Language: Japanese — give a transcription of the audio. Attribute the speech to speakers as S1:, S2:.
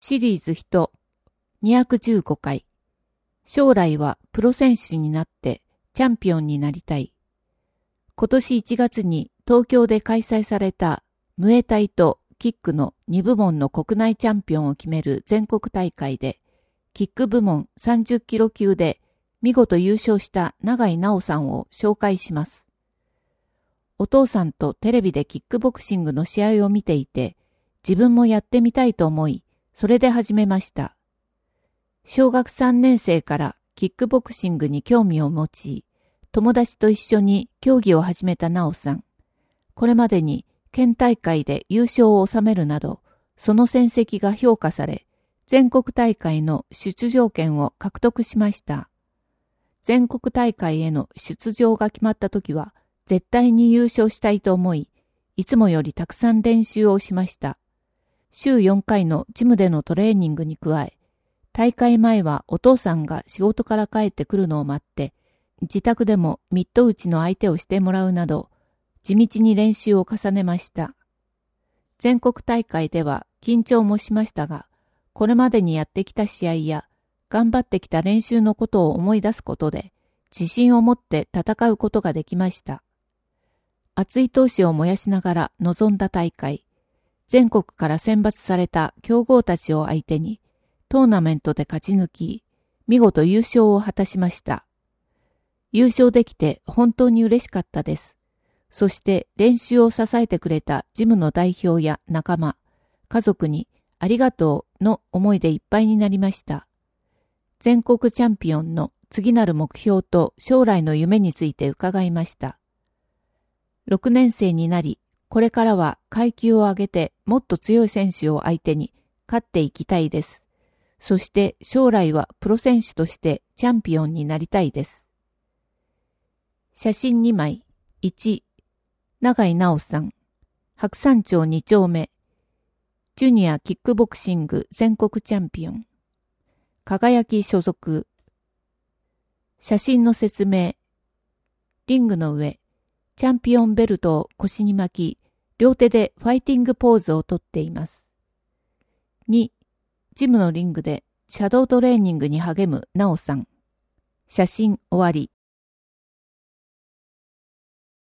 S1: シリーズ1 215回。将来はプロ選手になってチャンピオンになりたい。今年1月に東京で開催されたムエタイとキックの2部門の国内チャンピオンを決める全国大会で、キック部門30キロ級で見事優勝した永井直さんを紹介します。お父さんとテレビでキックボクシングの試合を見ていて、自分もやってみたいと思い、それで始めました。小学3年生からキックボクシングに興味を持ち、友達と一緒に競技を始めた直さん。これまでに県大会で優勝を収めるなど、その戦績が評価され、全国大会の出場権を獲得しました。全国大会への出場が決まった時は、絶対に優勝したいと思い、いつもよりたくさん練習をしました。週4回のジムでのトレーニングに加え、大会前はお父さんが仕事から帰ってくるのを待って、自宅でもミット打ちの相手をしてもらうなど、地道に練習を重ねました。全国大会では緊張もしましたが、これまでにやってきた試合や、頑張ってきた練習のことを思い出すことで、自信を持って戦うことができました。熱い闘志を燃やしながら臨んだ大会、全国から選抜された強豪たちを相手に、トーナメントで勝ち抜き、見事優勝を果たしました。優勝できて本当に嬉しかったです。そして練習を支えてくれたジムの代表や仲間、家族にありがとうの思いでいっぱいになりました。全国チャンピオンの次なる目標と将来の夢について伺いました。6年生になり、これからは階級を上げてもっと強い選手を相手に勝っていきたいです。そして将来はプロ選手としてチャンピオンになりたいです。写真2枚。1、永井直さん。白山町2丁目。ジュニアキックボクシング全国チャンピオン。輝き所属。写真の説明。リングの上。チャンピオンベルトを腰に巻き、両手でファイティングポーズをとっています。2、ジムのリングでシャドートレーニングに励むナオさん。写真終わり。